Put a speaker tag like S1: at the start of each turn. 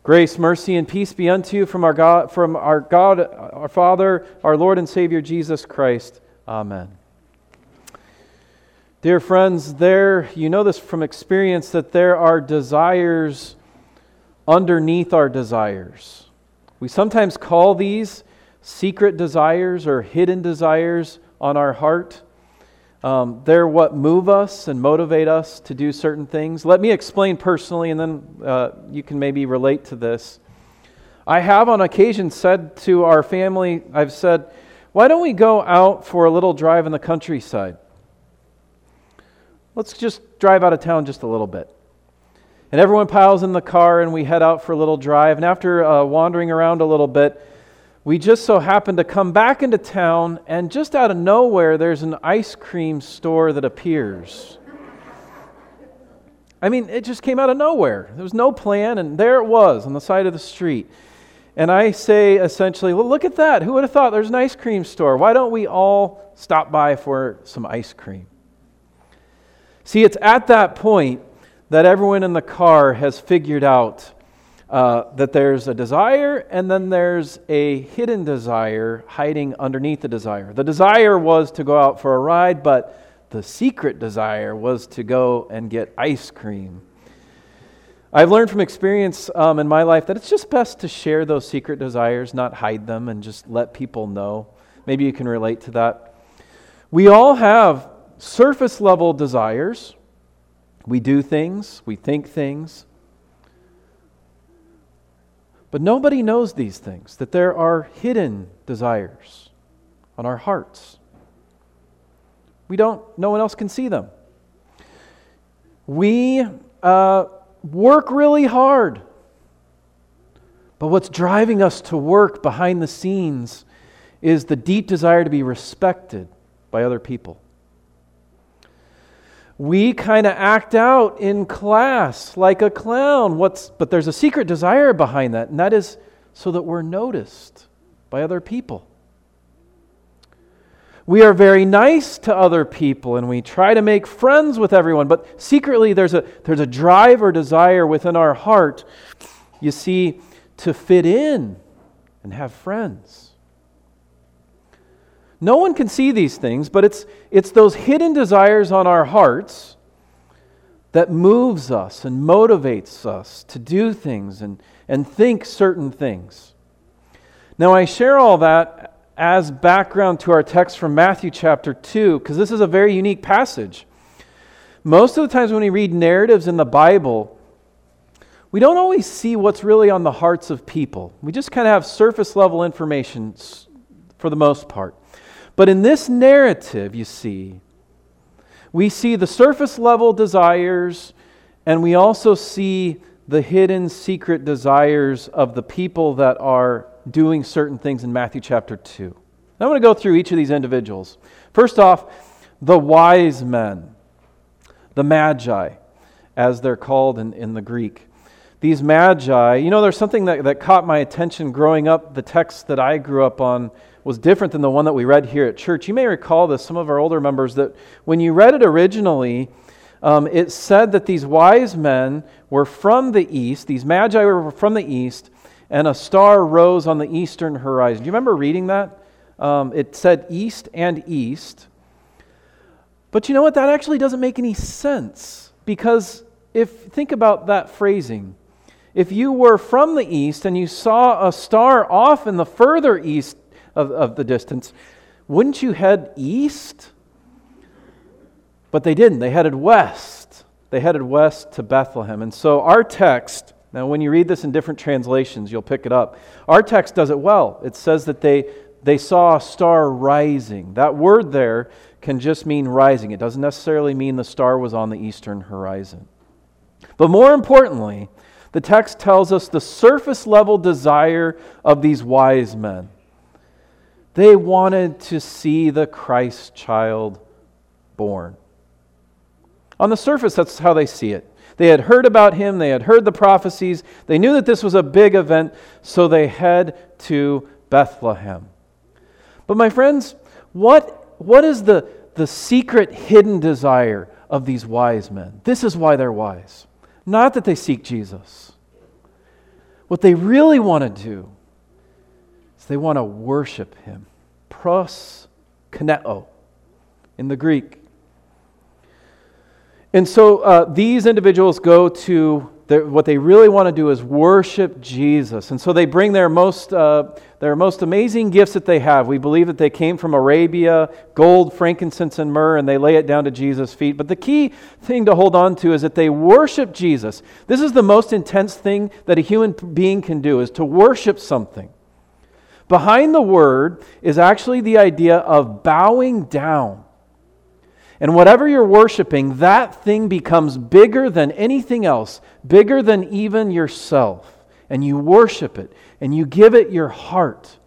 S1: Grace, mercy, and peace be unto you from our God, our Father, our Lord and Savior Jesus Christ. Amen. Dear friends, you know this from experience that there are desires underneath our desires. We sometimes call these secret desires or hidden desires on our heart. They're what move us and motivate us to do certain things. Let me explain personally, and then you can maybe relate to this. I have on occasion said to our family, I've said, why don't we go out for a little drive in the countryside? Let's just drive out of town just a little bit. And everyone piles in the car and we head out for a little drive. And after wandering around a little bit, we just so happen to come back into town, and just out of nowhere, there's an ice cream store that appears. I mean, it just came out of nowhere. There was no plan, and there it was on the side of the street. And I say essentially, well, look at that. Who would have thought there's an ice cream store? Why don't we all stop by for some ice cream? See, it's at that point that everyone in the car has figured out that there's a desire, and then there's a hidden desire hiding underneath the desire. The desire was to go out for a ride, but the secret desire was to go and get ice cream. I've learned from experience in my life that it's just best to share those secret desires, not hide them, and just let people know. Maybe you can relate to that. We all have surface level desires. We do things, we think things. But nobody knows these things, that there are hidden desires on our hearts. No one else can see them. We work really hard. But what's driving us to work behind the scenes is the deep desire to be respected by other people. We kind of act out in class like a clown. But there's a secret desire behind that, and that is so that we're noticed by other people. We are very nice to other people, and we try to make friends with everyone, but secretly there's a drive or desire within our heart, you see, to fit in and have friends. No one can see these things, but it's those hidden desires on our hearts that moves us and motivates us to do things and think certain things. Now, I share all that as background to our text from Matthew chapter 2, because this is a very unique passage. Most of the times when we read narratives in the Bible, we don't always see what's really on the hearts of people. We just kind of have surface level information for the most part. But in this narrative, you see, we see the surface level desires, and we also see the hidden secret desires of the people that are doing certain things in Matthew chapter 2. I want to go through each of these individuals. First off, the wise men, the magi, as they're called in the Greek. These magi, there's something that caught my attention growing up. The text that I grew up on was different than the one that we read here at church. You may recall this, some of our older members, that when you read it originally, it said that these wise men were from the east, these magi were from the east, and a star rose on the eastern horizon. Do you remember reading that? It said east and east. But you know what? That actually doesn't make any sense, because think about that phrasing. If you were from the east and you saw a star off in the further east of the distance, wouldn't you head east? But they didn't. They headed west. They headed west to Bethlehem. And so our text, now when you read this in different translations, you'll pick it up. Our text does it well. It says that they saw a star rising. That word there can just mean rising. It doesn't necessarily mean the star was on the eastern horizon. But more importantly, the text tells us the surface level desire of these wise men. They wanted to see the Christ child born. On the surface, that's how they see it. They had heard about him, they had heard the prophecies, they knew that this was a big event, so they head to Bethlehem. But my friends, what is the secret hidden desire of these wise men? This is why they're wise. Not that they seek Jesus. What they really want to do is they want to worship Him. Proskuneo in the Greek. And so these individuals go to, what they really want to do is worship Jesus. And so they bring their most amazing gifts that they have. We believe that they came from Arabia, gold, frankincense, and myrrh, and they lay it down to Jesus' feet. But the key thing to hold on to is that they worship Jesus. This is the most intense thing that a human being can do, is to worship something. Behind the word is actually the idea of bowing down. And whatever you're worshiping, that thing becomes bigger than anything else, bigger than even yourself. And you worship it, and you give it your heart.